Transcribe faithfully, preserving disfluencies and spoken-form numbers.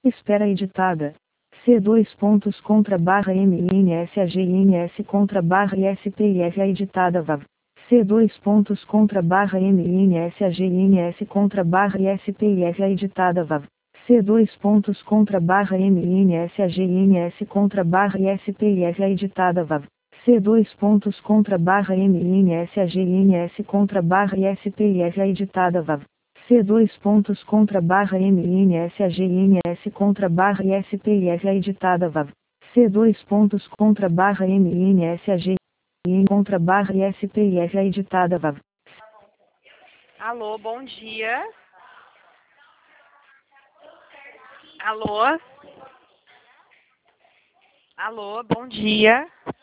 Espera editada. C dois pontos contra barra M N S A G N S contra barra I S P I F A editada V A V. C dois pontos contra barra M N S A G N S contra barra I S P I F A editada V A V. C dois pontos contra barra M N S A G N S contra barra I S P I F A editada V A V. C dois pontos contra barra M N S A G N S contra barra I S P I F A editada V A V. C dois pontos contra barra M N S A G N S contra barra I S P I F A editada V A V. C dois pontos contra barra M N S A G N contra barra I S P I F A editada V A V. Alô, bom dia. Alô? Alô, bom dia.